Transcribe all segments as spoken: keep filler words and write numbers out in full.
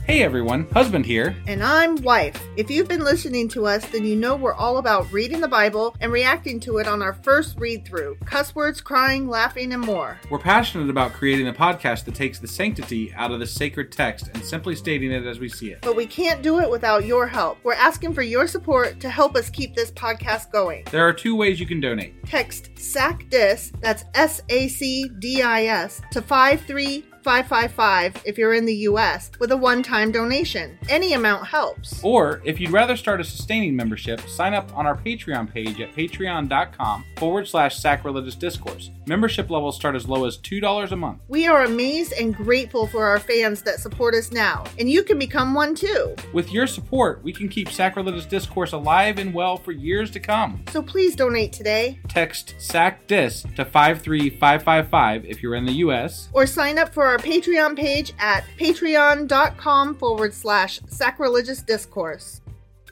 Hey everyone, husband here. And I'm wife. If you've been listening to us, then you know we're all about reading the Bible and reacting to it on our first read-through. Cuss words, crying, laughing, and more. We're passionate about creating a podcast that takes the sanctity out of the sacred text and simply stating it as we see it. But we can't do it without your help. We're asking for your support to help us keep this podcast going. There are two ways you can donate. Text SACDIS, that's S A C D I S, to five three five five five if you're in the U S with a one-time donation. Any amount helps. Or, if you'd rather start a sustaining membership, sign up on our Patreon page at patreon.com forward slash sacrilegious discourse. Membership levels start as low as two dollars a month. We are amazed and grateful for our fans that support us now, and you can become one too. With your support, we can keep Sacrilegious Discourse alive and well for years to come. So please donate today. Text SACDIS to five three five five five if you're in the U S. Or sign up for our Patreon page at patreon.com forward slash sacrilegious discourse.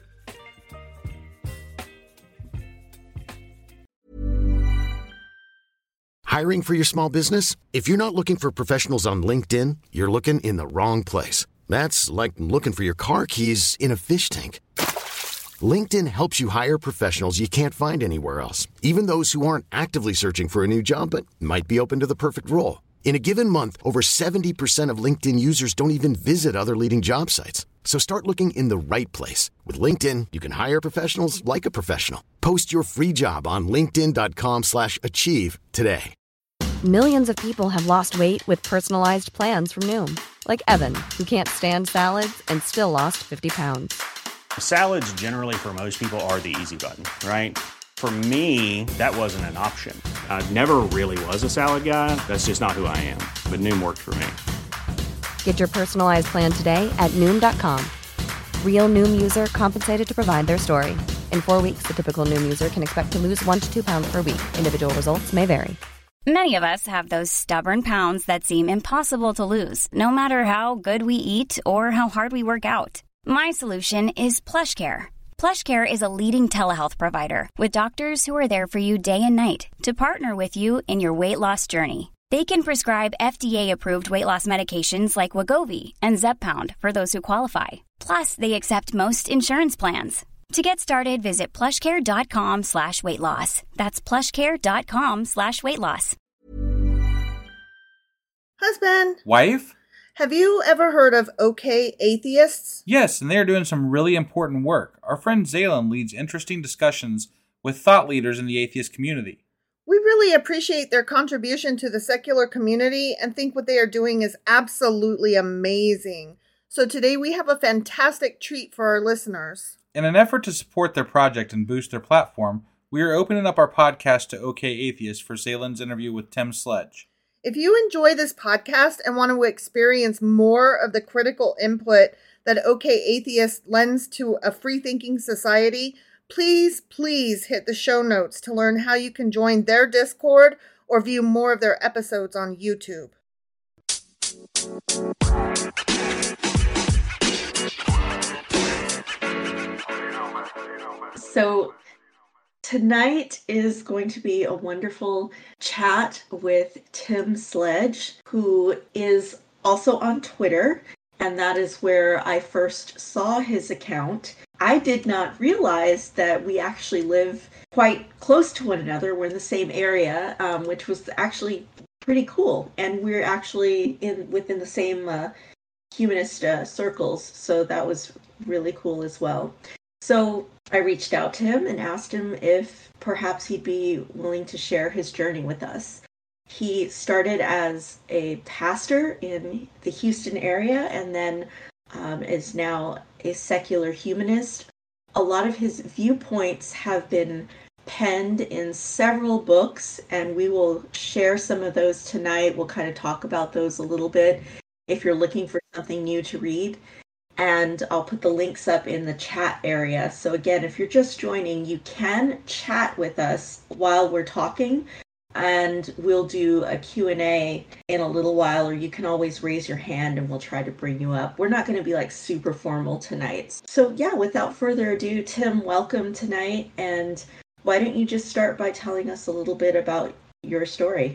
Hiring for your small business? If you're not looking for professionals on LinkedIn, you're looking in the wrong place. That's like looking for your car keys in a fish tank. LinkedIn helps you hire professionals you can't find anywhere else, even those who aren't actively searching for a new job but might be open to the perfect role. In a given month, over seventy percent of LinkedIn users don't even visit other leading job sites. So start looking in the right place. With LinkedIn, you can hire professionals like a professional. Post your free job on linkedin.com slash achieve today. Millions of people have lost weight with personalized plans from Noom. Like Evan, who can't stand salads and still lost fifty pounds. Salads generally for most people are the easy button, right? For me, that wasn't an option. I never really was a salad guy. That's just not who I am. But Noom worked for me. Get your personalized plan today at Noom dot com. Real Noom user compensated to provide their story. In four weeks, the typical Noom user can expect to lose one to two pounds per week. Individual results may vary. Many of us have those stubborn pounds that seem impossible to lose, no matter how good we eat or how hard we work out. My solution is PlushCare. PlushCare is a leading telehealth provider with doctors who are there for you day and night to partner with you in your weight loss journey. They can prescribe F D A-approved weight loss medications like Wegovy and Zepbound for those who qualify. Plus, they accept most insurance plans. To get started, visit plushcare.com slash weight loss. That's plushcare.com slash weight loss. Husband. Wife? Have you ever heard of OK Atheists? Yes, and they are doing some really important work. Our friend Zaylin leads interesting discussions with thought leaders in the atheist community. We really appreciate their contribution to the secular community and think what they are doing is absolutely amazing. So today we have a fantastic treat for our listeners. In an effort to support their project and boost their platform, we are opening up our podcast to OK Atheists for Zaylin's interview with Tim Sledge. If you enjoy this podcast and want to experience more of the critical input that OK Atheist lends to a free-thinking society, please, please hit the show notes to learn how you can join their Discord or view more of their episodes on YouTube. So tonight is going to be a wonderful chat with Tim Sledge, who is also on Twitter, and that is where I first saw his account. I did not realize that we actually live quite close to one another. We're in the same area, um, which was actually pretty cool, and we're actually in within the same uh, humanist uh, circles, so that was really cool as well. So I reached out to him and asked him if perhaps he'd be willing to share his journey with us. He started as a pastor in the Houston area and then um, is now a secular humanist. A lot of his viewpoints have been penned in several books, and we will share some of those tonight. We'll kind of talk about those a little bit if you're looking for something new to read. And I'll put the links up in the chat area. So again, if you're just joining, you can chat with us while we're talking, and we'll do a Q and A in a little while, or you can always raise your hand and we'll try to bring you up. We're not going to be like super formal tonight. So yeah, without further ado, Tim, welcome tonight. And why don't you just start by telling us a little bit about your story?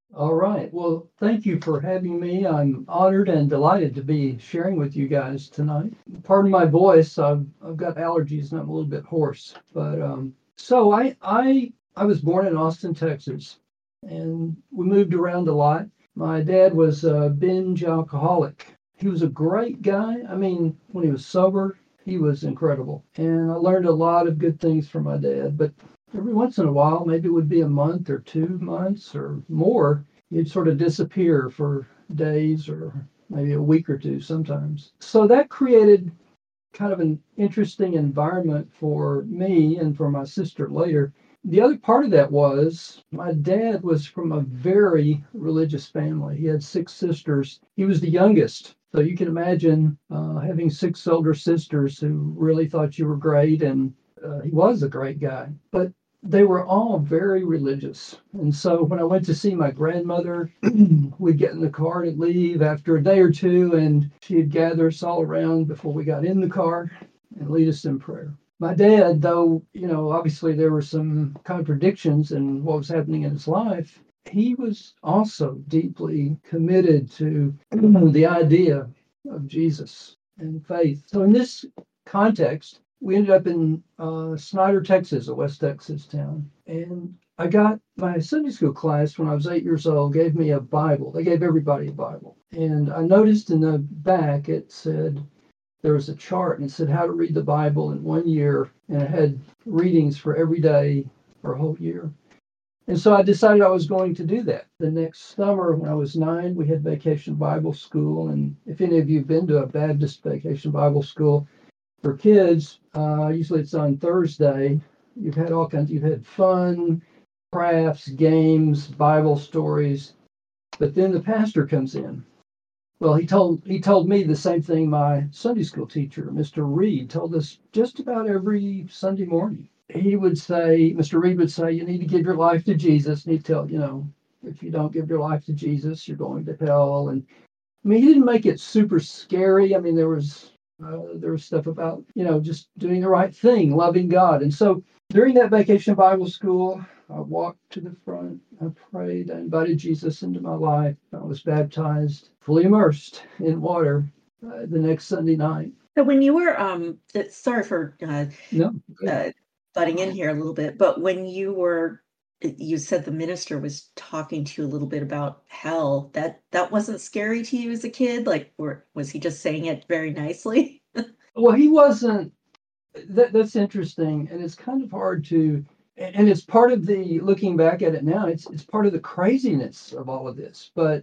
All right. Well, thank you for having me. I'm honored and delighted to be sharing with you guys tonight. Pardon my voice. I've, I've got allergies and I'm a little bit hoarse. But um, so I, I I was born in Austin, Texas, and we moved around a lot. My dad was a binge alcoholic. He was a great guy. I mean, when he was sober, he was incredible. And I learned a lot of good things from my dad. But every once in a while, maybe it would be a month or two months or more, he'd sort of disappear for days or maybe a week or two sometimes. So that created kind of an interesting environment for me and for my sister later. The other part of that was my dad was from a very religious family. He had six sisters. He was the youngest. So you can imagine uh, having six older sisters who really thought you were great. And uh, he was a great guy. But they were all very religious. And so when I went to see my grandmother, we'd get in the car to leave after a day or two, and she'd gather us all around before we got in the car and lead us in prayer. My dad, though, you know, obviously there were some contradictions in what was happening in his life, he was also deeply committed to the idea of Jesus and faith. So in this context, we ended up in uh, Snyder, Texas, a West Texas town. And I got my Sunday school class when I was eight years old, gave me a Bible. They gave everybody a Bible. And I noticed in the back it said, there was a chart and it said how to read the Bible in one year. And it had readings for every day for a whole year. And so I decided I was going to do that. The next summer, when I was nine, we had Vacation Bible School. And if any of you have been to a Baptist Vacation Bible School for kids, uh, usually it's on Thursday. You've had all kinds, you've had fun, crafts, games, Bible stories. But then the pastor comes in. Well, he told he told me the same thing my Sunday school teacher, Mister Reed, told us just about every Sunday morning. He would say, Mister Reed would say, you need to give your life to Jesus. And he'd tell, you know, if you don't give your life to Jesus, you're going to hell. And I mean, he didn't make it super scary. I mean, there was uh, there was stuff about, you know, just doing the right thing, loving God. And so during that Vacation Bible School, I walked to the front, I prayed, I invited Jesus into my life. I was baptized, fully immersed in water uh, the next Sunday night. So when you were, um, sorry for uh, no, uh, butting in here a little bit, but when you were, you said the minister was talking to you a little bit about hell, that that wasn't scary to you as a kid? Like, or was he just saying it very nicely? Well, he wasn't. That, that's interesting. And it's kind of hard to, and it's part of the, looking back at it now, it's it's part of the craziness of all of this. But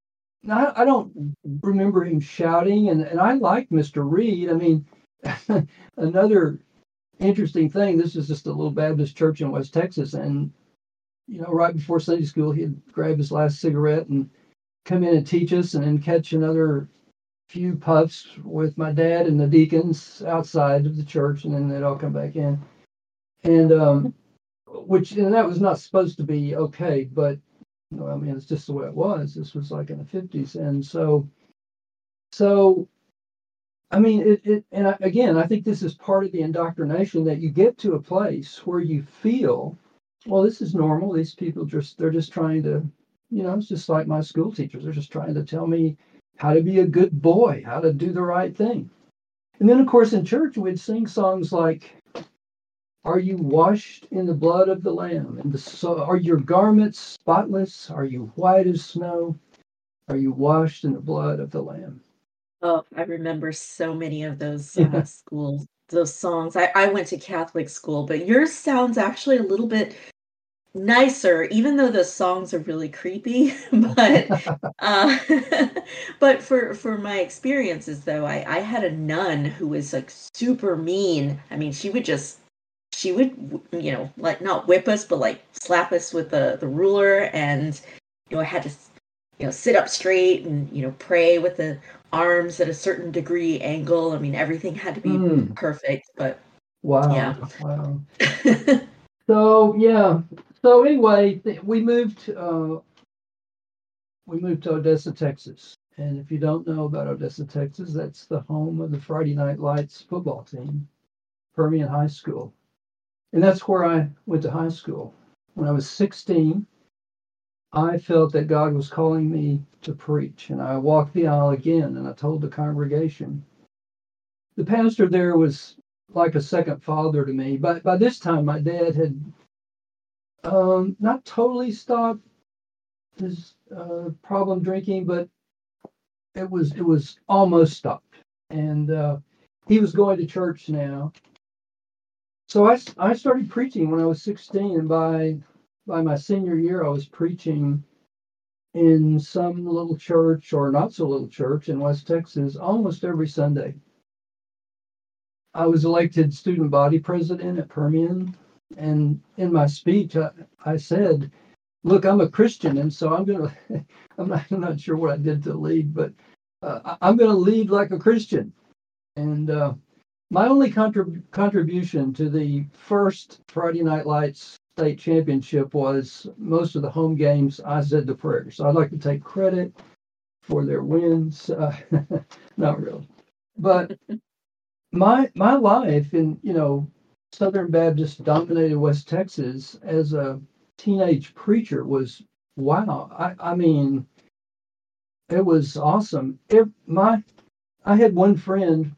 I, I don't remember him shouting. And, and I liked Mister Reed. I mean, another interesting thing, this is just a little Baptist church in West Texas. And, you know, right before Sunday school, he'd grab his last cigarette and come in and teach us and then catch another few puffs with my dad and the deacons outside of the church, and then they'd all come back in. And um, which, and that was not supposed to be okay, but you know, I mean, it's just the way it was. This was like in the fifties. And so, so, I mean, it, it and I, again, I think this is part of the indoctrination that you get to a place where you feel, well, this is normal. These people just, they're just trying to, you know, it's just like my school teachers. They're just trying to tell me how to be a good boy, how to do the right thing. And then, of course, in church, we'd sing songs like, are you washed in the blood of the Lamb? And the, so, are your garments spotless? Are you white as snow? Are you washed in the blood of the Lamb? Oh, I remember so many of those uh, schools, those songs. I, I went to Catholic school, but yours sounds actually a little bit nicer, even though the songs are really creepy. But uh, but for for my experiences, though, I I had a nun who was like super mean. I mean, she would just she would you know like not whip us, but like slap us with the the ruler, and you know I had to you know sit up straight and you know pray with the arms at a certain degree angle. I mean, everything had to be mm. perfect. But wow, yeah, wow. So yeah. So anyway, we moved. Uh, we moved to Odessa, Texas, and if you don't know about Odessa, Texas, that's the home of the Friday Night Lights football team, Permian High School, and that's where I went to high school. When I was sixteen, I felt that God was calling me to preach. And I walked the aisle again, and I told the congregation. The pastor there was like a second father to me. But by this time, my dad had um, not totally stopped his uh, problem drinking, but it was it was almost stopped. And uh, he was going to church now. So I, I started preaching when I was sixteen, and by by my senior year, I was preaching in some little church or not so little church in West Texas almost every Sunday. I was elected student body president at Permian, and in my speech, I, I said, "Look, I'm a Christian, and so I'm gonna. I'm not. I'm not sure what I did to lead, but uh, I'm gonna lead like a Christian." And uh, my only contrib- contribution to the first Friday Night Lights state championship was most of the home games I said the prayers. So I'd like to take credit for their wins. Uh, not really, but my my life in you know Southern Baptist dominated West Texas as a teenage preacher was wow. I, I mean, it was awesome. It, my I had one friend,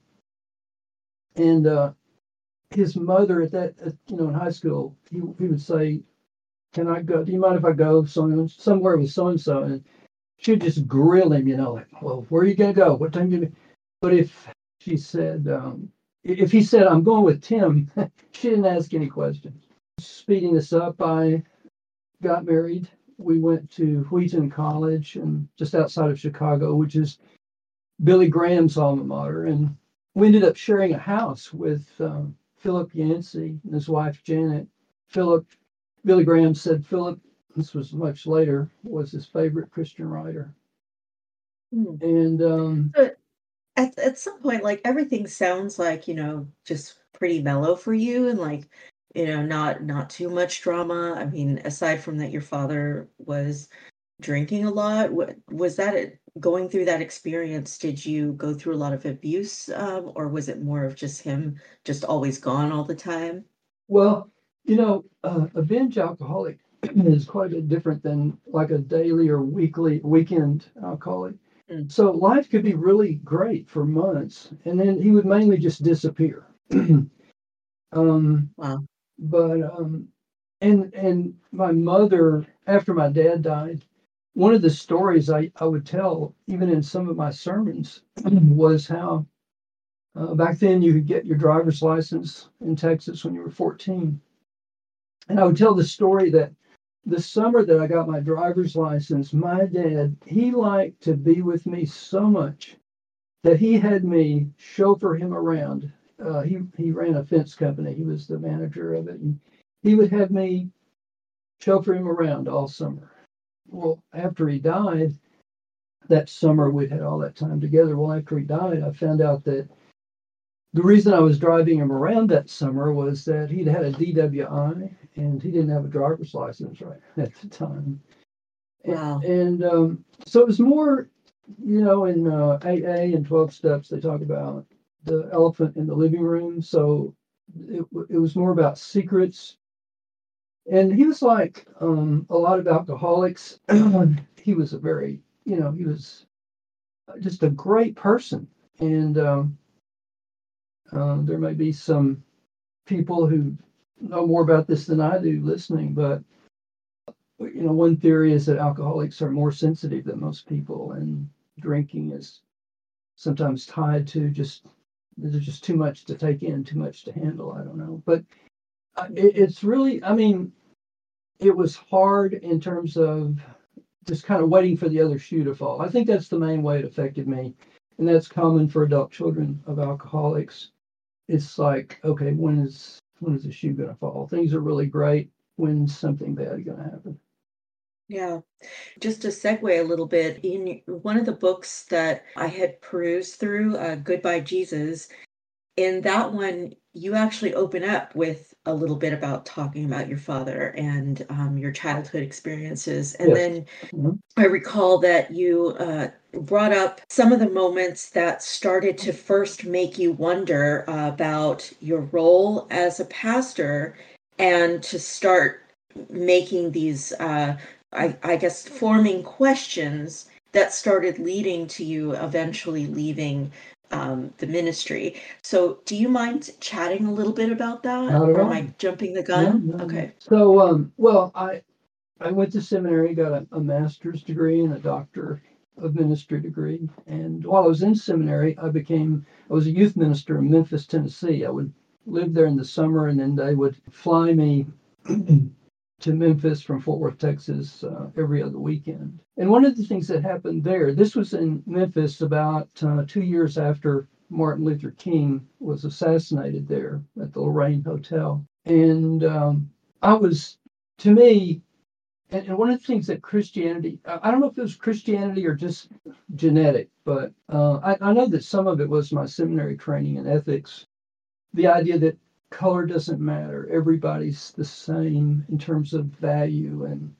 and uh, his mother at that, at, you know, in high school, he, he would say, "Can I go? Do you mind if I go some, somewhere with so and so?" And she'd just grill him, you know, like, "Well, where are you gonna go? What time you?" Gonna... But if she said, um, if he said, "I'm going with Tim," she didn't ask any questions. Speeding this up, I got married. We went to Wheaton College, and just outside of Chicago, which is Billy Graham's alma mater, and we ended up sharing a house with um, Philip Yancey and his wife Janet. Philip, Billy Graham said Philip, this was much later, was his favorite Christian writer. Hmm. And um, but at at some point, like everything sounds like you know just pretty mellow for you, and like you know not not too much drama. I mean, aside from that, your father was drinking a lot. What was that? It, going through that experience, did you go through a lot of abuse, um, or was it more of just him just always gone all the time? Well, you know, uh, a binge alcoholic is quite a bit different than like a daily or weekly weekend alcoholic. Mm. So life could be really great for months, and then he would mainly just disappear. um, wow. But um, and and my mother, after my dad died, one of the stories I, I would tell, even in some of my sermons, was how uh, back then you could get your driver's license in Texas when you were fourteen. And I would tell the story that the summer that I got my driver's license, my dad, he liked to be with me so much that he had me chauffeur him around. Uh, he, he ran a fence company. He was the manager of it. And he would have me chauffeur him around all summer. Well, after he died, that summer we'd had all that time together. Well, after he died, I found out that the reason I was driving him around that summer was that he'd had a D W I and he didn't have a driver's license right at the time. Wow. And, and um, so it was more, you know, in uh, eight A and twelve steps, they talk about the elephant in the living room. So it, it was more about secrets. And he was like um, a lot of alcoholics. He was a very, you know, he was just a great person. And um, uh, there may be some people who know more about this than I do listening, but, you know, one theory is that alcoholics are more sensitive than most people, and drinking is sometimes tied to just, there's just too much to take in, too much to handle. I don't know. But it, it's really, I mean, it was hard in terms of just kind of waiting for the other shoe to fall. I think that's the main way it affected me. And that's common for adult children of alcoholics. It's like, okay, when is when is the shoe going to fall? Things are really great. When's something bad going to happen? Yeah. Just to segue a little bit, in one of the books that I had perused through, uh, Goodbye Jesus, in that one, you actually open up with a little bit about talking about your father and um, your childhood experiences. And yes. then mm-hmm. I recall that you uh, brought up some of the moments that started to first make you wonder uh, about your role as a pastor and to start making these uh, I, I guess, forming questions that started leading to you eventually leaving um, the ministry. So do you mind chatting a little bit about that? Not at Or am all. I jumping the No, gun? no, no. Okay. So, um, well, I I went to seminary, got a, a master's degree and a doctor of ministry degree. And while I was in seminary, I became I was a youth minister in Memphis, Tennessee. I would live there in the summer, and then they would fly me to Memphis from Fort Worth, Texas, uh, every other weekend. And one of the things that happened there, this was in Memphis about uh, two years after Martin Luther King was assassinated there at the Lorraine Hotel. And um, I was, to me, and, and one of the things that Christianity, I, I don't know if it was Christianity or just genetic, but uh, I, I know that some of it was my seminary training in ethics. The idea that color doesn't matter. Everybody's the same in terms of value, and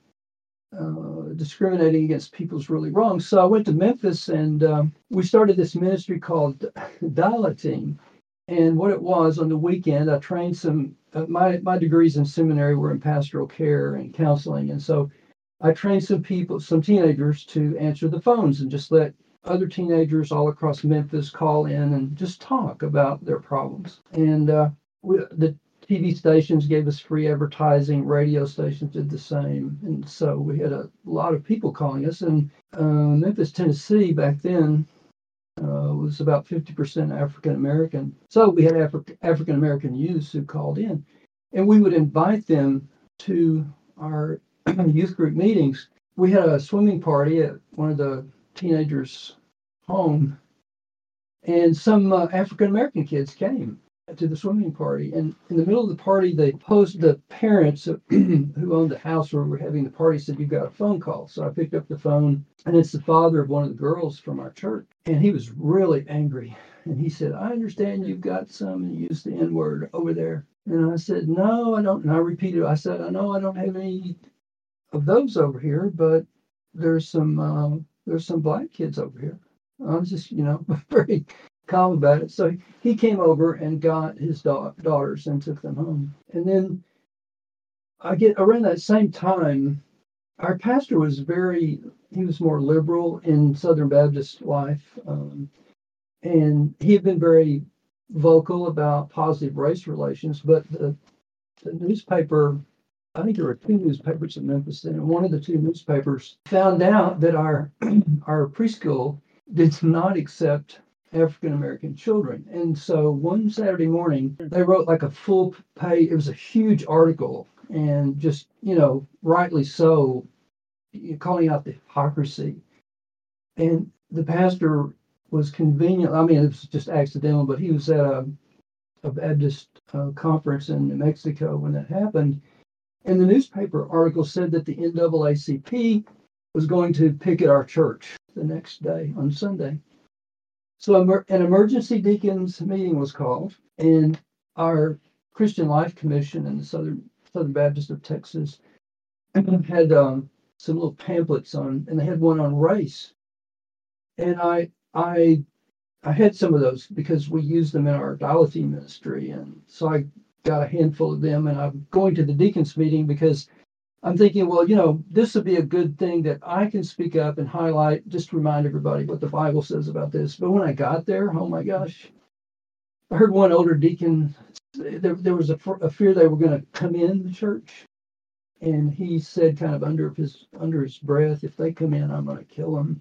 uh, discriminating against people is really wrong. So I went to Memphis, and um, we started this ministry called Dial Team. And what it was, on the weekend, I trained some, uh, my, my degrees in seminary were in pastoral care and counseling. And so I trained some people, some teenagers to answer the phones and just let other teenagers all across Memphis call in and just talk about their problems. And uh, we, the T V stations gave us free advertising, radio stations did the same. And so we had a lot of people calling us. And uh, Memphis, Tennessee, back then, uh, was about fifty percent African American. So we had Afri- African American youths who called in. And we would invite them to our youth group meetings. We had a swimming party at one of the teenagers' home, and some uh, African American kids came to the swimming party. And in the middle of the party, they posed the parents who owned the house where we were having the party said, "You've got a phone call." So I picked up the phone, and it's the father of one of the girls from our church. And he was really angry. And he said, "I understand you've got some," and he used the N word over there. And I said, "No, I don't." And I repeated, I said, "I know I don't have any of those over here, but there's some uh, there's some black kids over here." I was just, you know, very calm about it. So he came over and got his da- daughters and took them home. And then I get around that same time, our pastor was very, he was more liberal in Southern Baptist life. Um, and he had been very vocal about positive race relations, but the, the newspaper, I think there were two newspapers in Memphis then, and one of the two newspapers found out that our our preschool did not accept African American children. And so one Saturday morning, they wrote like a full page, it was a huge article, and just, you know, rightly so, calling out the hypocrisy. And the pastor was convenient, I mean, it was just accidental, but he was at a, a Baptist uh, conference in New Mexico when that happened. And the newspaper article said that the N double A C P was going to picket our church the next day on Sunday. So an emergency deacons meeting was called, and our Christian Life Commission in the Southern Southern Baptist of Texas had um, some little pamphlets on, and they had one on race. And I I I had some of those because we used them in our dialysis ministry, and so I got a handful of them, and I'm going to the deacons meeting because I'm thinking, well, you know, this would be a good thing that I can speak up and highlight, just to remind everybody what the Bible says about this. But when I got there, oh my gosh, I heard one older deacon, there, there was a, a fear they were going to come in the church. And he said kind of under his under his breath, "If they come in, I'm going to kill them."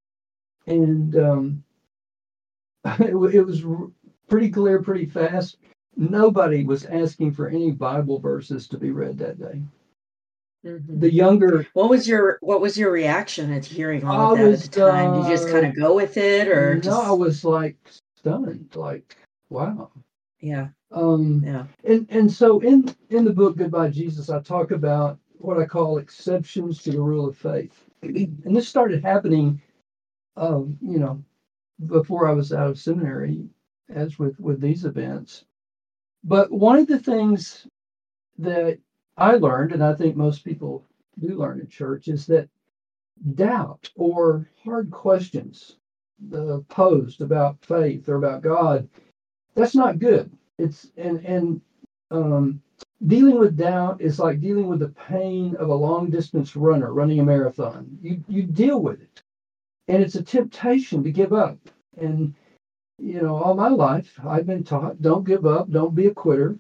And um, it, it was pretty clear, pretty fast. Nobody was asking for any Bible verses to be read that day. Mm-hmm. The younger, what was your what was your reaction at hearing all of I that was, at the time? uh, Did you just kind of go with it, or no? just... I was like stunned, like, wow. Yeah. Um, yeah. And and so in in the book Goodbye Jesus, I talk about what I call exceptions to the rule of faith, and this started happening, um, you know, before I was out of seminary, as with with these events. But one of the things that I learned, and I think most people do learn in church, is that doubt or hard questions uh, posed about faith or about God, that's not good. It's and and um, dealing with doubt is like dealing with the pain of a long distance runner running a marathon. You you deal with it. And it's a temptation to give up. And, you know, all my life, I've been taught, don't give up, don't be a quitter.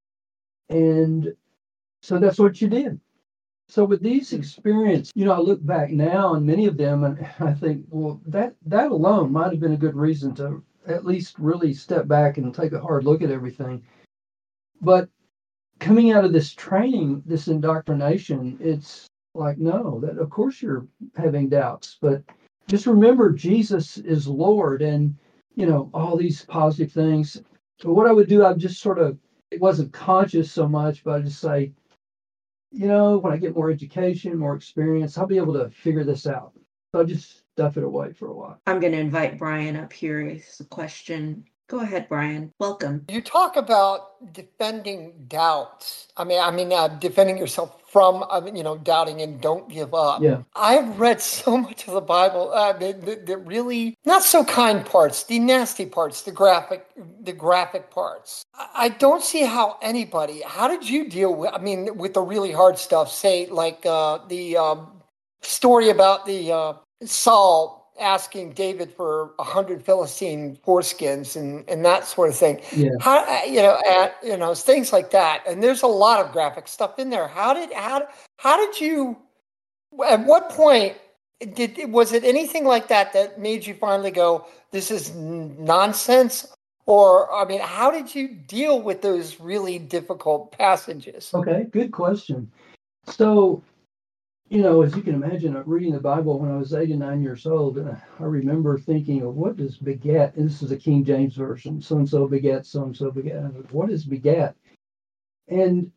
And so that's what you did. So with these experiences, you know, I look back now on many of them and I think, well, that, that alone might have been a good reason to at least really step back and take a hard look at everything. But coming out of this training, this indoctrination, it's like, no, that of course you're having doubts, but just remember Jesus is Lord and, you know, all these positive things. So what I would do, I'd just sort of, it wasn't conscious so much, but I'd just say, you know, when I get more education, more experience, I'll be able to figure this out. So I'll just stuff it away for a while. I'm going to invite Brian up here. It's a question. Go ahead, Brian. Welcome. You talk about defending doubts. I mean, I mean, uh, defending yourself from, uh, you know, doubting and don't give up. Yeah. I've read so much of the Bible, uh, the, the, the really not so kind parts, the nasty parts, the graphic, the graphic parts. I, I don't see how anybody. How did you deal with? I mean, with the really hard stuff. Say like uh, the um, story about the uh, Saul asking David for a hundred Philistine foreskins and, and that sort of thing. Yeah. How, you know, at, you know, things like that. And there's a lot of graphic stuff in there. How did, how, how did you, at what point did, was it anything like that that made you finally go, this is nonsense? Or, I mean, how did you deal with those really difficult passages? Okay. Good question. So, you know, as you can imagine, reading the Bible when I was eight and nine years old, uh, I remember thinking, of what does beget? And this is a King James version. So and so beget, so and so beget. What is beget? And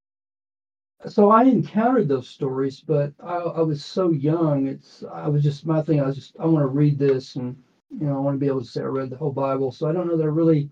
so I encountered those stories, but I, I was so young. It's I was just my thing. I was just I want to read this, and you know, I want to be able to say I read the whole Bible. So I don't know that I really.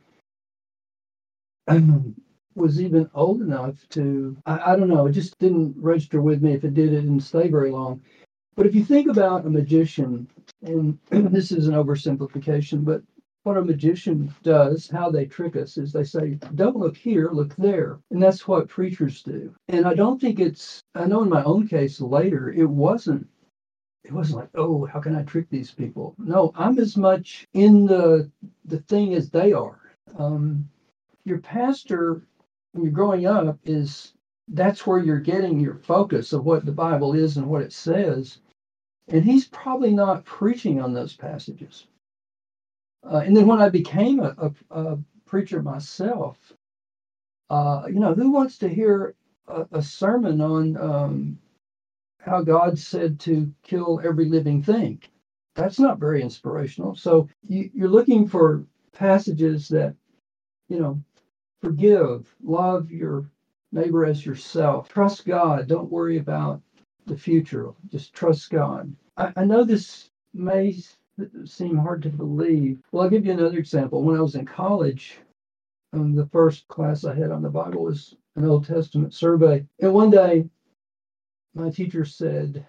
Um, was even old enough to, I, I don't know, it just didn't register with me. If it did, it didn't stay very long. But if you think about a magician, and this is an oversimplification, but what a magician does, how they trick us, is they say, don't look here, look there. And that's what preachers do. And I don't think it's, I know in my own case later, it wasn't, it wasn't like, oh, how can I trick these people? No, I'm as much in the the thing as they are. Um, your pastor, when you're growing up, is that's where you're getting your focus of what the Bible is and what it says. And he's probably not preaching on those passages. Uh, and then when I became a, a, a preacher myself, uh, you know, who wants to hear a, a sermon on um, how God said to kill every living thing? That's not very inspirational. So you, you're looking for passages that, you know, forgive, love your neighbor as yourself, trust God, don't worry about the future, just trust God. I, I know this may seem hard to believe. Well, I'll give you another example. When I was in college, um, the first class I had on the Bible was an Old Testament survey. And one day, my teacher said,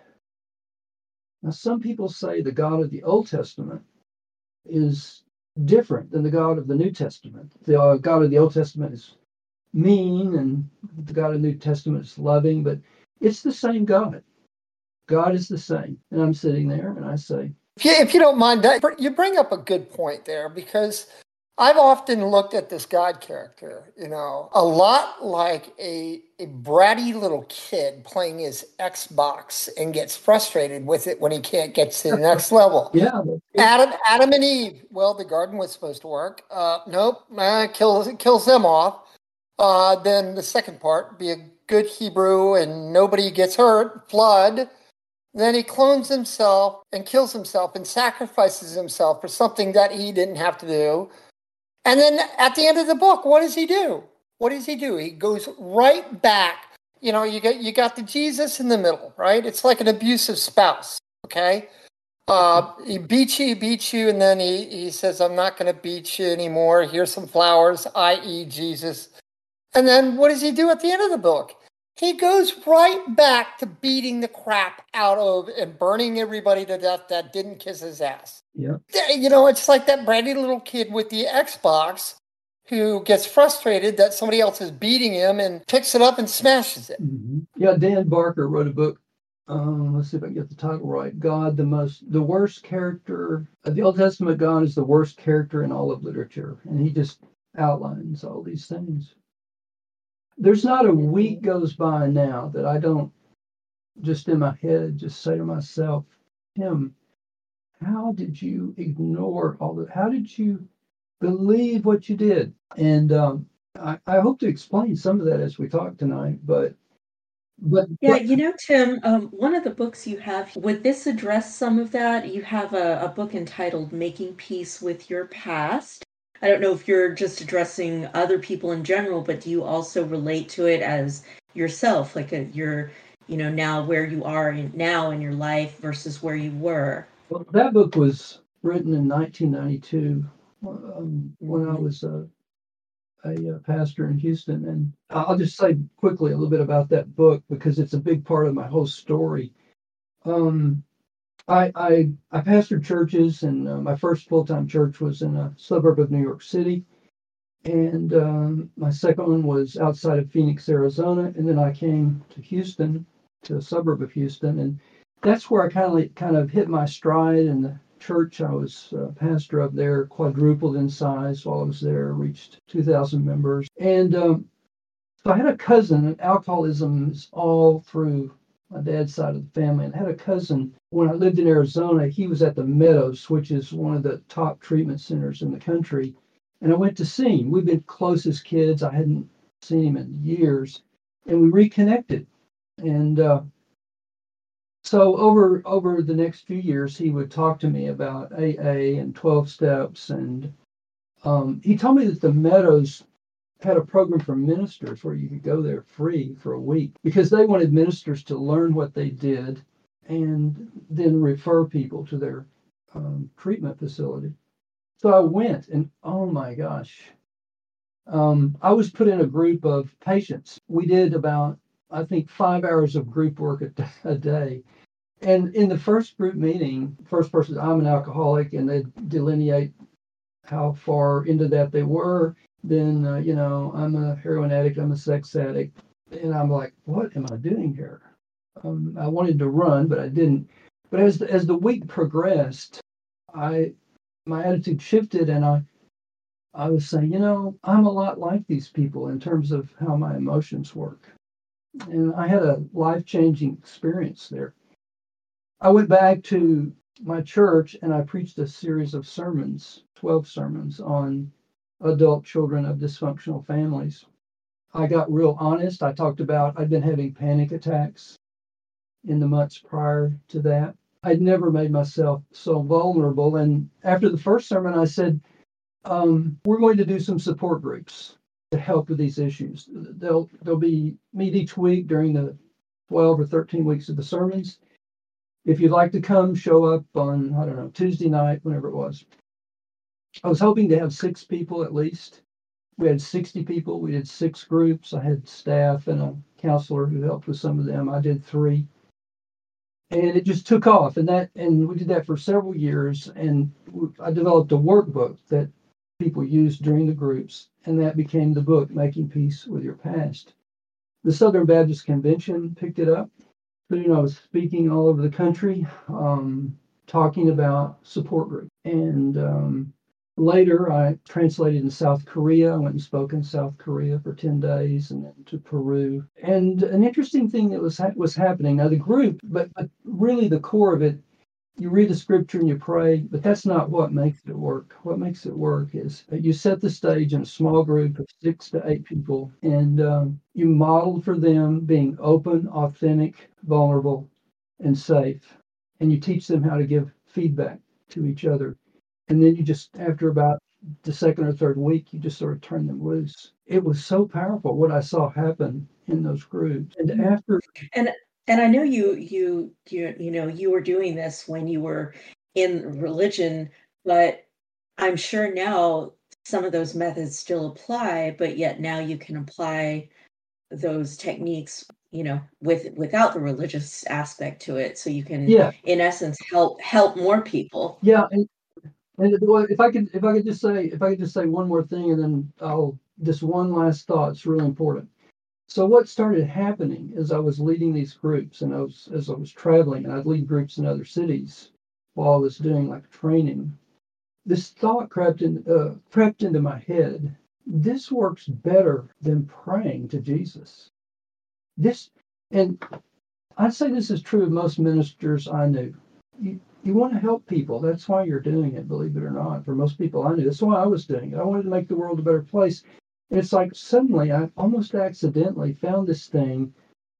now some people say the God of the Old Testament is different than the God of the New Testament. The uh, God of the Old Testament is mean and the God of the New Testament is loving, but it's the same God. God is the same. And I'm sitting there and I say, If you, if you don't mind, that, you bring up a good point there, because I've often looked at this God character, you know, a lot like a, a bratty little kid playing his Xbox and gets frustrated with it when he can't get to the next level. Yeah. Adam, Adam and Eve. Well, the garden was supposed to work. Uh, nope, uh, kills kills them off. Uh, then the second part, be a good Hebrew and nobody gets hurt. Flood. Then he clones himself and kills himself and sacrifices himself for something that he didn't have to do. And then at the end of the book, what does he do? What does he do? He goes right back. You know, you got you got the Jesus in the middle, right? It's like an abusive spouse, okay? Uh, he beats you, he beats you, and then he, he says, I'm not going to beat you anymore. Here's some flowers, that is. Jesus. And then what does he do at the end of the book? He goes right back to beating the crap out of and burning everybody to death that didn't kiss his ass. Yeah. You know, it's like that bratty little kid with the Xbox who gets frustrated that somebody else is beating him and picks it up and smashes it. Mm-hmm. Yeah, Dan Barker wrote a book. Um, let's see if I can get the title right. God, the most, the worst character. Uh, the Old Testament God is the worst character in all of literature, and he just outlines all these things. There's not a week goes by now that I don't just in my head just say to myself, Tim, how did you ignore all that? How did you believe what you did? And um, I, I hope to explain some of that as we talk tonight, but But, Yeah, but you know, Tim, um, one of the books you have, would this address some of that? You have a, a book entitled Making Peace with Your Past. I don't know if you're just addressing other people in general, but do you also relate to it as yourself, like a, you're, you know, now where you are in, now in your life versus where you were? well, that book was written in nineteen ninety-two um, when I Mhm. was a, a, uh pastor in Houston. And I'll just say quickly a little bit about that book because it's a big part of my whole story. Um, I, I, I pastored churches, and uh, my first full-time church was in a suburb of New York City. And um, my second one was outside of Phoenix, Arizona. And then I came to Houston, to a suburb of Houston. And that's where I kind of kind of hit my stride. And the church I was uh, pastor of there quadrupled in size while I was there, reached two thousand members. And um, so I had a cousin, and alcoholism is all through my dad's side of the family. And I had a cousin, when I lived in Arizona, he was at the Meadows, which is one of the top treatment centers in the country. And I went to see him. We've been close as kids. I hadn't seen him in years. And we reconnected. And uh, so over over the next few years, he would talk to me about A A and twelve steps. And um, he told me that the Meadows had a program for ministers where you could go there free for a week because they wanted ministers to learn what they did and then refer people to their um, treatment facility. So I went, and oh my gosh, um, I was put in a group of patients. We did about, I think, five hours of group work a, a day. And in the first group meeting, first person, I'm an alcoholic, and they delineate how far into that they were. Then, uh, you know, I'm a heroin addict, I'm a sex addict. And I'm like, what am I doing here? Um, I wanted to run, but I didn't. But as the, as the week progressed, I my attitude shifted, and I I was saying, you know, I'm a lot like these people in terms of how my emotions work. And I had a life-changing experience there. I went back to my church and I preached a series of sermons, twelve sermons on adult children of dysfunctional families. I got real honest. I talked about I'd been having panic attacks in the months prior to that. I'd never made myself so vulnerable. And after the first sermon, I said, um, we're going to do some support groups to help with these issues. They'll, they'll be meet each week during the twelve or thirteen weeks of the sermons. If you'd like to come, show up on, I don't know, Tuesday night, whenever it was. I was hoping to have six people at least. We had sixty people. We did six groups. I had staff and a counselor who helped with some of them. I did three. And it just took off. And that, and we did that for several years. And I developed a workbook that people used during the groups. And that became the book, Making Peace with Your Past. The Southern Baptist Convention picked it up. But, you know, I was speaking all over the country, um, talking about support groups. And um, later, I translated in South Korea. I went and spoke in South Korea for ten days, and then to Peru. And an interesting thing that was ha- was happening. Now, the group, but, but really the core of it, you read the scripture and you pray, but that's not what makes it work. What makes it work is you set the stage in a small group of six to eight people, and um, you model for them being open, authentic, vulnerable, and safe. And you teach them how to give feedback to each other. And then you just, after about the second or third week, you just sort of turn them loose. It was so powerful what I saw happen in those groups. And after And and I know you you you you know you were doing this when you were in religion, but I'm sure now some of those methods still apply, but yet now you can apply those techniques, you know, with without the religious aspect to it, so you can, yeah, in essence, help help more people. yeah. And And if I could, if I could just say, if I could just say one more thing, and then I'll just one last thought. It's really important. So what started happening is I was leading these groups, and I was as I was traveling, and I'd lead groups in other cities while I was doing like training. This thought crept in, uh, crept into my head. This works better than praying to Jesus. This, and I'd say this is true of most ministers I knew. You, you want to help people. That's why you're doing it, believe it or not. For most people I knew, that's why I was doing it. I wanted to make the world a better place. And it's like suddenly I almost accidentally found this thing,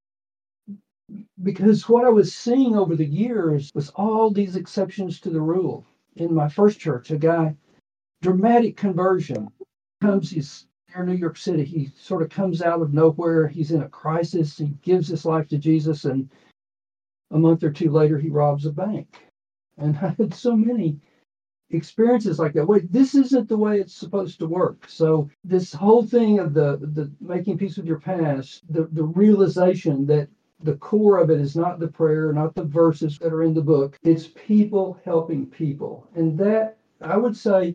because what I was seeing over the years was all these exceptions to the rule. In my first church, a guy, dramatic conversion, comes, he's near New York City. He sort of comes out of nowhere. He's in a crisis. He gives his life to Jesus, and a month or two later, he robs a bank. And I had so many experiences like that. Wait, this isn't the way it's supposed to work. So this whole thing of the the making peace with your past, the, the realization that the core of it is not the prayer, not the verses that are in the book. It's people helping people. And that, I would say,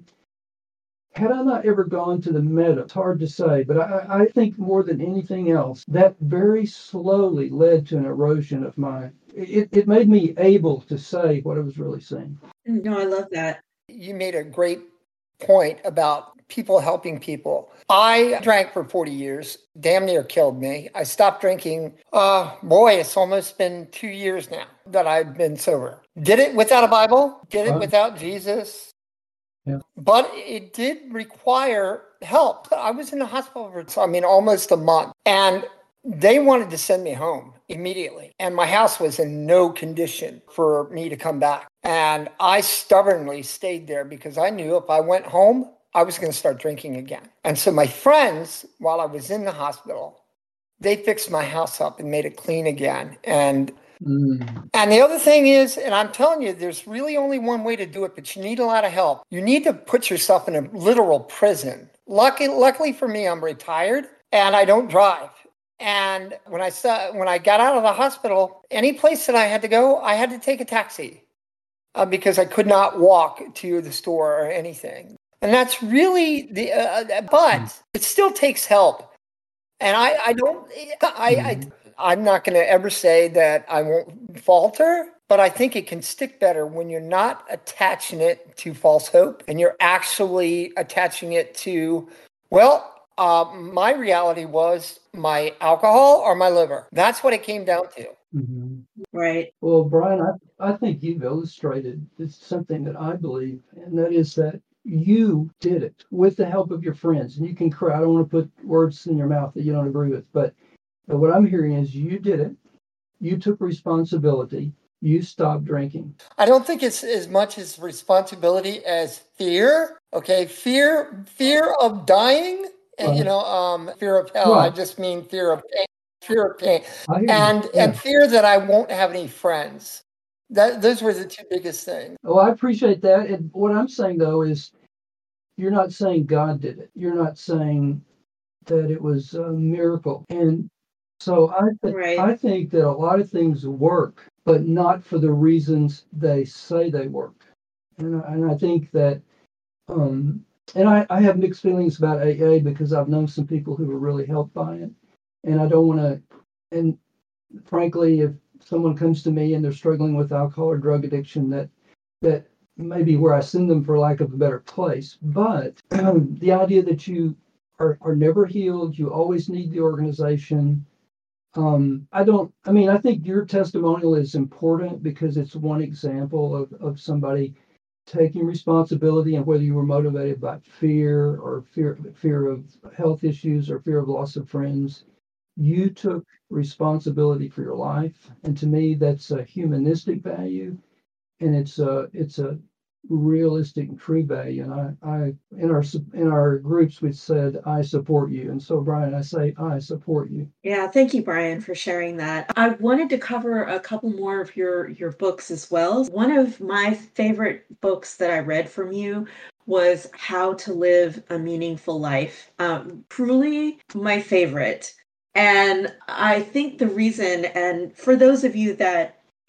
had I not ever gone to the meta, it's hard to say, but I, I think more than anything else, that very slowly led to an erosion of my, it, it made me able to say what I was really saying. No, I love that. You made a great point about people helping people. I drank for forty years, damn near killed me. I stopped drinking. Uh, boy, it's almost been two years now that I've been sober. Did it without a Bible, did it Wow. without Jesus. Yeah. But it did require help. I was in the hospital for, I mean, almost a month. And they wanted to send me home immediately. And my house was in no condition for me to come back. And I stubbornly stayed there because I knew if I went home, I was going to start drinking again. And so my friends, while I was in the hospital, they fixed my house up and made it clean again. And Mm. and the other thing is, and I'm telling you, there's really only one way to do it, but you need a lot of help. You need to put yourself in a literal prison. Lucky, luckily for me, I'm retired and I don't drive. And when I saw, when I got out of the hospital, any place that I had to go, I had to take a taxi uh, because I could not walk to the store or anything. And that's really the, uh, but it still takes help. And I, I don't, I, I, I'm not going to ever say that I won't falter, but I think it can stick better when you're not attaching it to false hope and you're actually attaching it to, well, uh, my reality was my alcohol or my liver. That's what it came down to. Mm-hmm. Right. Well, Brian, I, I think you've illustrated it's something that I believe, and that is that you did it with the help of your friends. And you can correct, I don't want to put words in your mouth that you don't agree with, but, but what I'm hearing is you did it. You took responsibility. You stopped drinking. I don't think it's as much as responsibility as fear. Okay, fear, fear of dying, and Right. you know, um, fear of hell. Right. I just mean fear of pain, fear of pain, I hear and you. Yeah. and fear that I won't have any friends. That those were the two biggest things. Well, I appreciate that. And what I'm saying, though, is you're not saying God did it. You're not saying that it was a miracle. And so I, th- Right. I think that a lot of things work, but not for the reasons they say they work. And, I- and I think that, um, and I, I have mixed feelings about A A because I've known some people who were really helped by it. And I don't want to, and frankly, if someone comes to me and they're struggling with alcohol or drug addiction, that that may be where I send them for lack of a better place. But um, the idea that you are, are never healed, you always need the organization. Um, I don't, I mean, I think your testimonial is important because it's one example of, of somebody taking responsibility, and whether you were motivated by fear or fear, fear of health issues or fear of loss of friends, you took responsibility for your life. And to me, that's a humanistic value, and it's a, it's a realistic and true value. And I, I, in our, in our groups, we said, I support you. And so, Brian, I say, I support you. Yeah, thank you, Brian, for sharing that. I wanted to cover a couple more of your, your books as well. One of my favorite books that I read from you was How to Live a Meaningful Life. Um, truly my favorite. And I think the reason, and for those of you that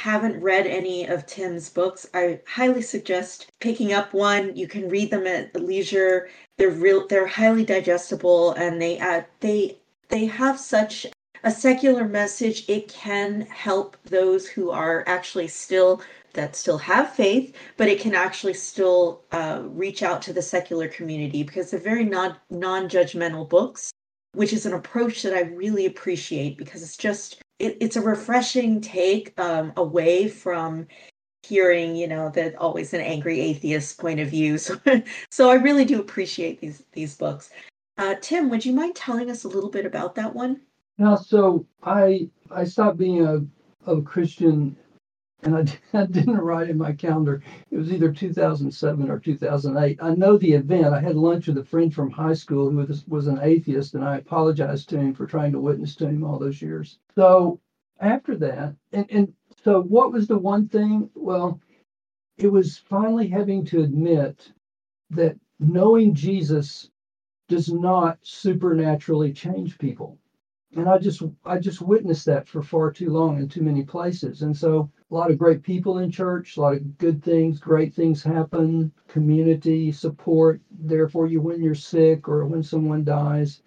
haven't read any of Tim's books, I highly suggest picking up one. You can read them at leisure. They're real, they're highly digestible, and they add, they they have such a secular message. It can help those who are actually still that still have faith, but it can actually still uh, reach out to the secular community, because they're very non non-judgmental books, which is an approach that I really appreciate, because it's just it, it's a refreshing take um, away from hearing, you know, that always an angry atheist point of view. So, so I really do appreciate these these books. Uh, Tim, would you mind telling us a little bit about that one? Now, so I I stopped being a, a Christian, and I, I didn't write in my calendar. It was either two thousand seven or two thousand eight. I know the event. I had lunch with a friend from high school who was, was an atheist, and I apologized to him for trying to witness to him all those years. So after that, and, and so what was the one thing? Well, it was finally having to admit that knowing Jesus does not supernaturally change people. And I just I just witnessed that for far too long in too many places. And so a lot of great people in church, a lot of good things, great things happen, community, support, there for you when you're sick or when someone dies.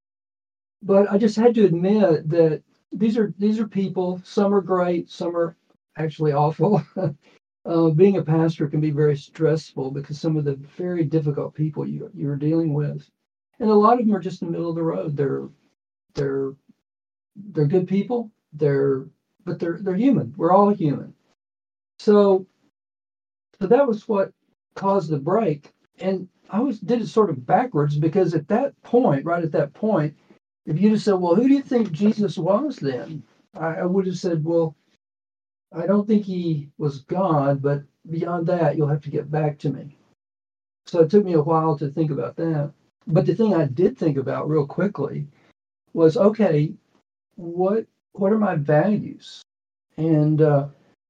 But I just had to admit that these are these are people, some are great, some are actually awful. uh, being a pastor can be very stressful because some of the very difficult people you, you're dealing with. And a lot of them are just in the middle of the road. They're They're they're good people. They're but they're they're human. We're all human. So so that was what caused the break. And I was did it sort of backwards, because at that point, right at that point, if you'd have said, well, who do you think Jesus was then? I, I would have said, well, I don't think he was God, but beyond that, you'll have to get back to me. So it took me a while to think about that. But the thing I did think about real quickly was, okay, what what are my values? And uh,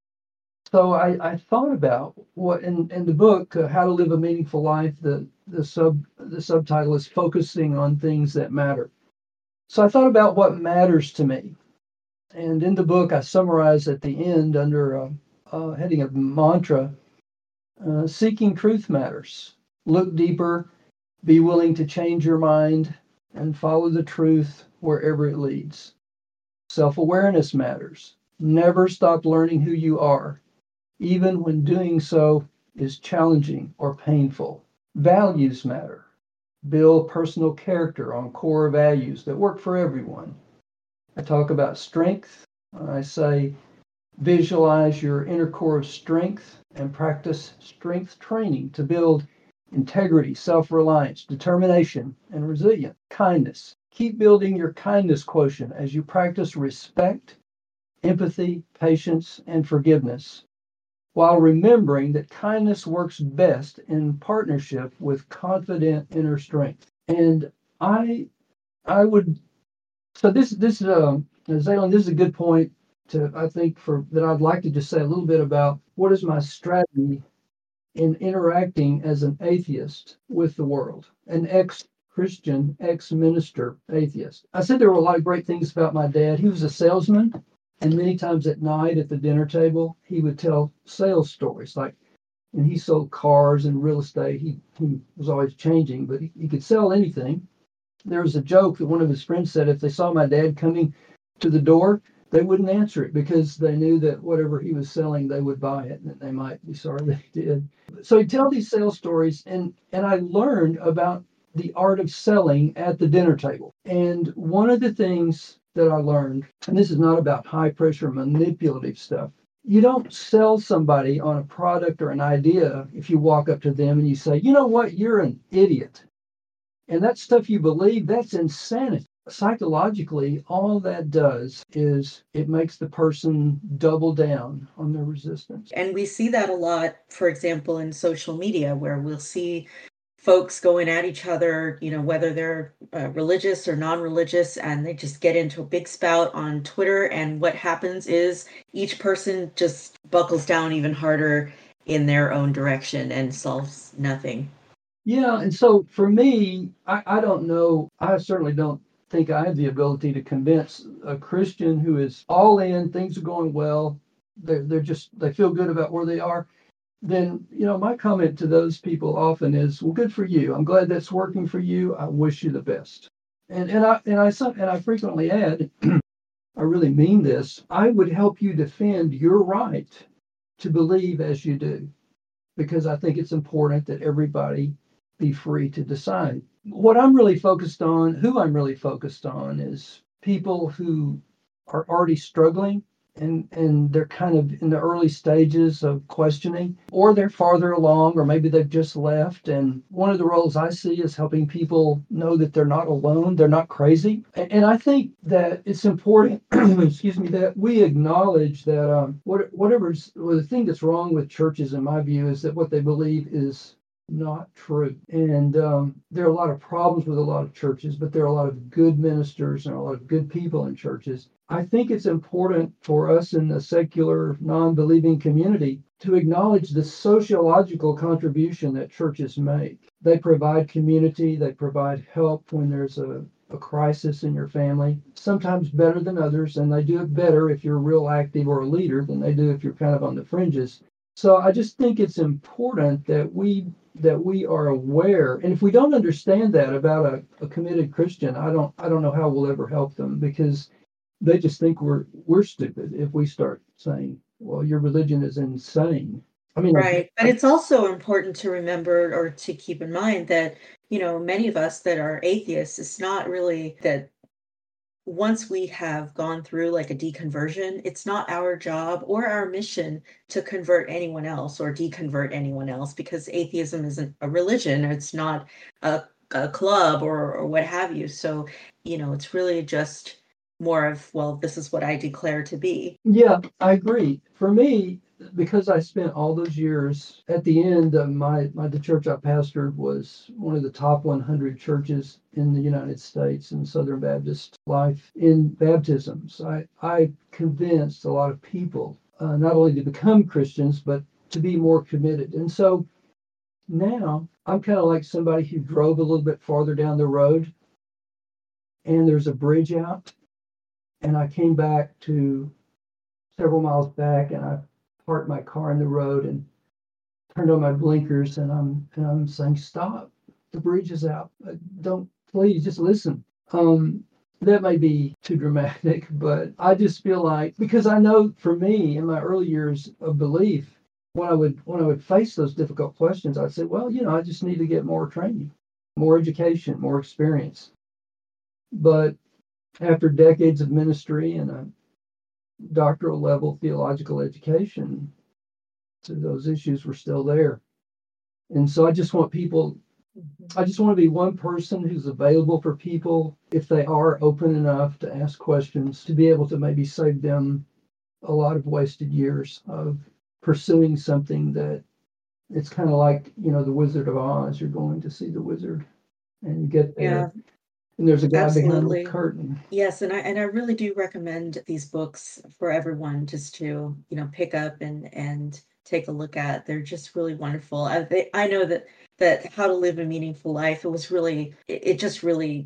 so I, I thought about what in, in the book, uh, How to Live a Meaningful Life. The the sub the subtitle is Focusing on Things That Matter. So I thought about what matters to me, and in the book I summarize at the end under a, a heading of mantra: uh, seeking truth matters. Look deeper. Be willing to change your mind and follow the truth wherever it leads. Self-awareness matters. Never stop learning who you are, even when doing so is challenging or painful. Values matter. Build personal character on core values that work for everyone. I talk about strength. I say visualize your inner core of strength and practice strength training to build integrity, self-reliance, determination, and resilience. Kindness. Keep building your kindness quotient as you practice respect, empathy, patience, and forgiveness, while remembering that kindness works best in partnership with confident inner strength. And I, I would, so this, this, uh, Zaylin, this is a good point to, I think, for that I'd like to just say a little bit about what is my strategy in interacting as an atheist with the world, an ex-Christian, ex-minister atheist. I said there were a lot of great things about my dad. He was a salesman, and many times at night at the dinner table, he would tell sales stories. Like, and he sold cars and real estate. He, he was always changing, but he, he could sell anything. There was a joke that one of his friends said if they saw my dad coming to the door, they wouldn't answer it because they knew that whatever he was selling, they would buy it, and they might be sorry they did. So he'd tell these sales stories, and, and I learned about the art of selling at the dinner table. And one of the things that I learned, and this is not about high-pressure manipulative stuff, you don't sell somebody on a product or an idea if you walk up to them and you say, you know what, you're an idiot. And that stuff you believe, that's insanity. Psychologically, all that does is it makes the person double down on their resistance. And we see that a lot, for example, in social media, where we'll see folks going at each other, you know, whether they're uh, religious or non-religious, and they just get into a big spout on Twitter. And what happens is each person just buckles down even harder in their own direction and solves nothing. Yeah. And so for me, I, I don't know, I certainly don't think I have the ability to convince a Christian who is all in, things are going well, they're, they're just, they feel good about where they are, then, you know, my comment to those people often is, well, good for you. I'm glad that's working for you. I wish you the best. And, and I, and I, and I frequently add, I really mean this. I would help you defend your right to believe as you do, because I think it's important that everybody be free to decide. What I'm really focused on, who I'm really focused on, is people who are already struggling and, and they're kind of in the early stages of questioning, or they're farther along, or maybe they've just left. And one of the roles I see is helping people know that they're not alone, they're not crazy. And, and I think that it's important, excuse me, that we acknowledge that um, what, whatever's, well, the thing that's wrong with churches, in my view, is that what they believe is not true. And um, there are a lot of problems with a lot of churches, but there are a lot of good ministers and a lot of good people in churches. I think it's important for us in the secular, non-believing community to acknowledge the sociological contribution that churches make. They provide community, they provide help when there's a, a crisis in your family, sometimes better than others, and they do it better if you're real active or a leader than they do if you're kind of on the fringes. So I just think it's important that we that we are aware, and if we don't understand that about a, a committed Christian, I don't I don't know how we'll ever help them, because they just think we're we're stupid if we start saying, well, your religion is insane. I mean, Right. I, But it's also important to remember or to keep in mind that, you know, many of us that are atheists, it's not really that once we have gone through like a deconversion, it's not our job or our mission to convert anyone else or deconvert anyone else, because atheism isn't a religion. It's not a, a club or, or what have you. So, you know, it's really just more of, well, this is what I declare to be. Yeah, I agree. For me, because I spent all those years at the end of my, my the church I pastored was one of the top one hundred churches in the United States in Southern Baptist life in baptisms. I, I convinced a lot of people uh, not only to become Christians, but to be more committed. And so now I'm kind of like somebody who drove a little bit farther down the road and there's a bridge out, and I came back to several miles back and I parked my car in the road and turned on my blinkers, and I'm and I'm saying, stop, the bridge is out. Don't, please just listen. Um, that may be too dramatic, but I just feel like, because I know for me in my early years of belief, when I would when I would face those difficult questions, I'd say, well, you know, I just need to get more training, more education, more experience. But after decades of ministry and a doctoral level theological education, so those issues were still there. And so I just want people, I just want to be one person who's available for people, if they are open enough to ask questions, to be able to maybe save them a lot of wasted years of pursuing something that it's kind of like, you know, the Wizard of Oz. You're going to see the wizard and you get there. Yeah. And there's a guy Absolutely. behind the curtain. Yes, and I and I really do recommend these books for everyone just to, you know, pick up and and take a look at. They're just really wonderful. I they, I know that that How to Live a Meaningful Life, it was really it, it just really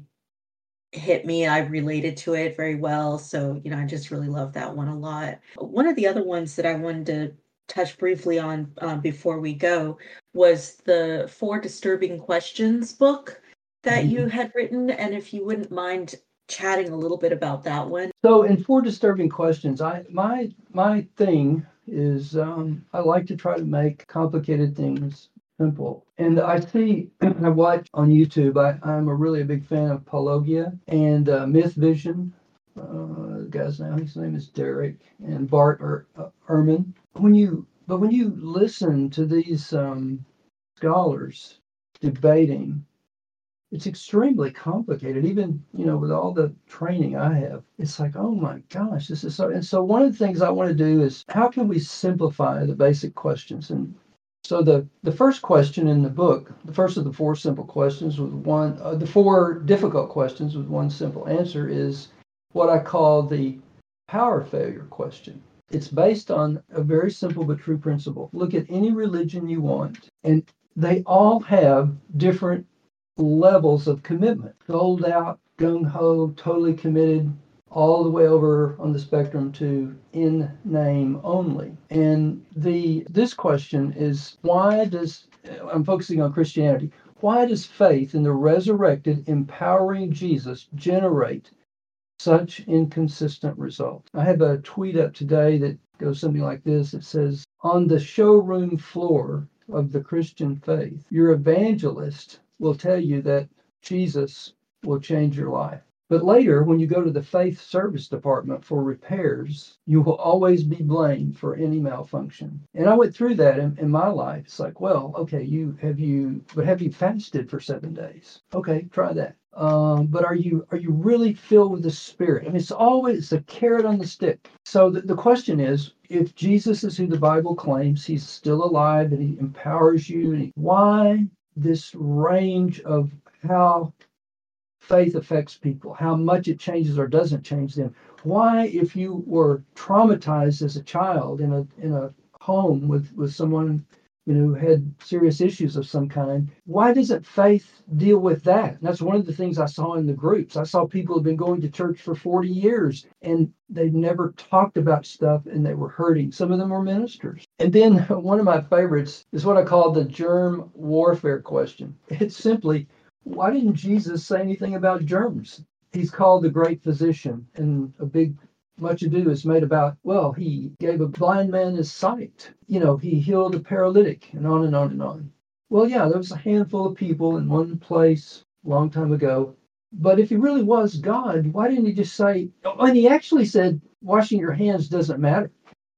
hit me. I related to it very well. So, you know, I just really love that one a lot. One of the other ones that I wanted to touch briefly on uh, before we go was the Four Disturbing Questions book that you had written, and if you wouldn't mind chatting a little bit about that one. So in Four Disturbing Questions, I my my thing is um, I like to try to make complicated things simple. And I see, I watch on YouTube, I, I'm a really a big fan of Paulogia and uh, Myth Vision. Uh, the guy's name, his name is Derek, and Bart er, uh, Ehrman. When you, but when you listen to these um, scholars debating, it's extremely complicated. Even, you know, with all the training I have, it's like, oh my gosh, this is so. And so one of the things I want to do is, how can we simplify the basic questions? And so the, the first question in the book, the first of the four simple questions with one, uh, the four difficult questions with one simple answer, is what I call the power failure question. It's based on a very simple but true principle. Look at any religion you want, and they all have different levels of commitment. Sold out, gung-ho, totally committed, all the way over on the spectrum to in name only. And the this question is, why does, I'm focusing on Christianity, why does faith in the resurrected, empowering Jesus generate such inconsistent results? I have a tweet up today that goes something like this. It says, on the showroom floor of the Christian faith, your evangelist will tell you that Jesus will change your life. But later, when you go to the faith service department for repairs, you will always be blamed for any malfunction. And I went through that in, in my life. It's like, well, okay, you have you, but have you fasted for seven days? Okay, try that. Um, but are you are you really filled with the Spirit? I mean, it's always a carrot on the stick. So the, the question is, if Jesus is who the Bible claims, he's still alive and he empowers you, and he, why this range of how faith affects people, how much it changes or doesn't change them? Why, if you were traumatized as a child in a in a home with, with someone, you know, who had serious issues of some kind, why doesn't faith deal with that? And that's one of the things I saw in the groups. I saw people who have been going to church for forty years and they've never talked about stuff and they were hurting. Some of them were ministers. And then one of my favorites is what I call the germ warfare question. It's simply, why didn't Jesus say anything about germs? He's called the great physician, and a big much ado is made about, well, he gave a blind man his sight. You know, he healed a paralytic, and on and on and on. Well, yeah, there was a handful of people in one place a long time ago. But if he really was God, why didn't he just say, and he actually said, washing your hands doesn't matter.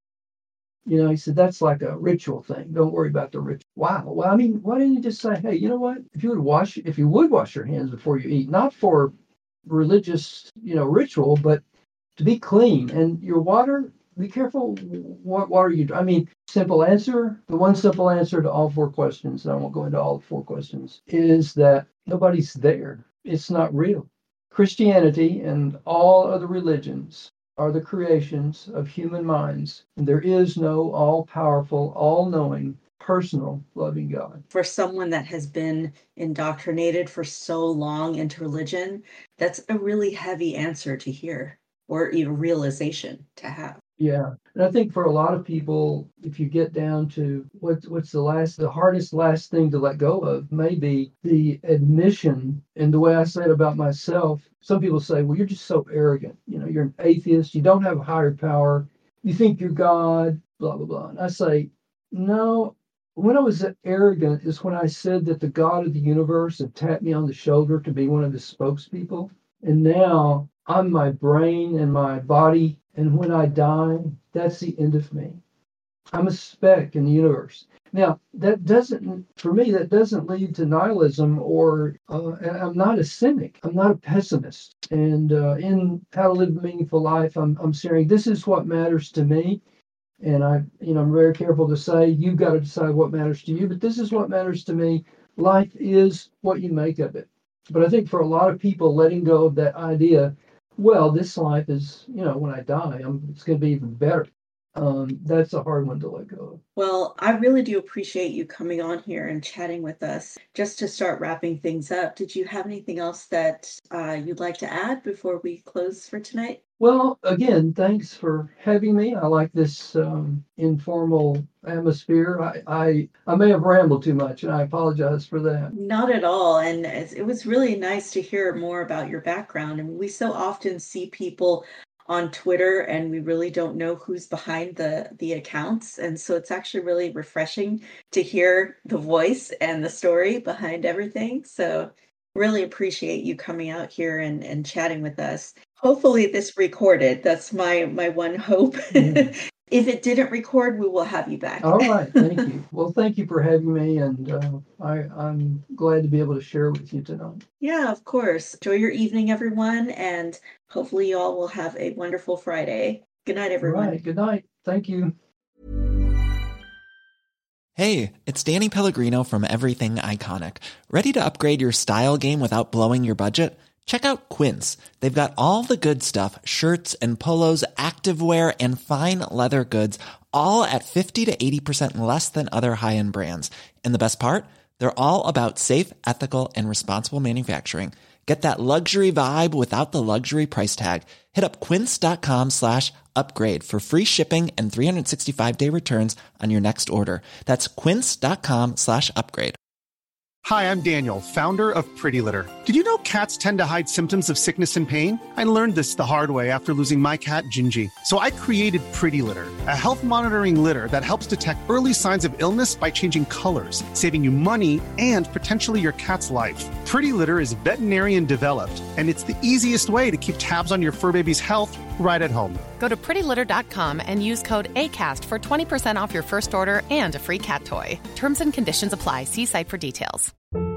You know, he said, that's like a ritual thing. Don't worry about the ritual. Wow. Well, I mean, why didn't you just say, hey, you know what? If you would wash, if you would wash your hands before you eat, not for religious, you know, ritual, but to be clean. And your water, be careful what water you, I mean, simple answer. The one simple answer to all four questions, and I won't go into all the four questions, is that nobody's there. It's not real. Christianity and all other religions are the creations of human minds, and there is no all-powerful, all-knowing, personal, loving God. For someone that has been indoctrinated for so long into religion, that's a really heavy answer to hear, or even realization to have. Yeah, and I think for a lot of people, if you get down to what, what's the last, the hardest last thing to let go of, maybe the admission. And the way I say it about myself, some people say, well, you're just so arrogant. You know, you're an atheist. You don't have a higher power. You think you're God, blah, blah, blah. And I say, no, when I was arrogant is when I said that the God of the universe had tapped me on the shoulder to be one of his spokespeople. And now I'm my brain and my body. And when I die, that's the end of me. I'm a speck in the universe. Now, that doesn't, for me, that doesn't lead to nihilism, or uh, I'm not a cynic. I'm not a pessimist. And uh, in How to Live a Meaningful Life, I'm, I'm sharing this is what matters to me. And I, you know, I'm very careful to say, you've got to decide what matters to you, but this is what matters to me. Life is what you make of it. But I think for a lot of people, letting go of that idea, well, this life is, you know, when I die, I'm, it's going to be even better. Um, that's a hard one to let go of. Well, I really do appreciate you coming on here and chatting with us. Just to start wrapping things up, did you have anything else that uh, you'd like to add before we close for tonight? Well, again, thanks for having me. I like this um, informal atmosphere. I, I I may have rambled too much, and I apologize for that. Not at all. And it was really nice to hear more about your background. And we so often see people on Twitter, and we really don't know who's behind the, the accounts. And so it's actually really refreshing to hear the voice and the story behind everything. So really appreciate you coming out here and, and chatting with us. Hopefully this recorded. That's my, my one hope. Mm. If it didn't record, we will have you back. All right. Thank you. Well, thank you for having me. And uh, I, I'm glad to be able to share with you tonight. Yeah, of course. Enjoy your evening, everyone. And hopefully you all will have a wonderful Friday. Good night, everyone. All right. Good night. Thank you. Hey, it's Danny Pellegrino from Everything Iconic. Ready to upgrade your style game without blowing your budget? Check out Quince. They've got all the good stuff, shirts and polos, activewear, and fine leather goods, all at fifty to eighty percent less than other high-end brands. And the best part? They're all about safe, ethical, and responsible manufacturing. Get that luxury vibe without the luxury price tag. Hit up quince.com slash upgrade for free shipping and three sixty-five day returns on your next order. That's quince.com slash upgrade. Hi, I'm Daniel, founder of Pretty Litter. Did you know cats tend to hide symptoms of sickness and pain? I learned this the hard way after losing my cat, Gingy. So I created Pretty Litter, a health monitoring litter that helps detect early signs of illness by changing colors, saving you money and potentially your cat's life. Pretty Litter is veterinarian developed, and it's the easiest way to keep tabs on your fur baby's health right at home. Go to pretty litter dot com and use code ACAST for twenty percent off your first order and a free cat toy. Terms and conditions apply. See site for details.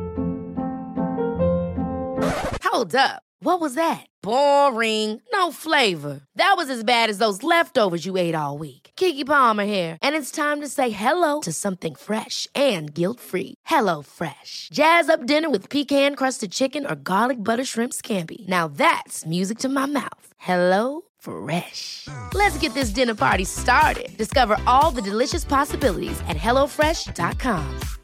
Hold up. What was that? Boring. No flavor. That was as bad as those leftovers you ate all week. Keke Palmer here, and it's time to say hello to something fresh and guilt-free. Hello Fresh. Jazz up dinner with pecan-crusted chicken or garlic butter shrimp scampi. Now that's music to my mouth. Hello Fresh. Let's get this dinner party started. Discover all the delicious possibilities at hello fresh dot com.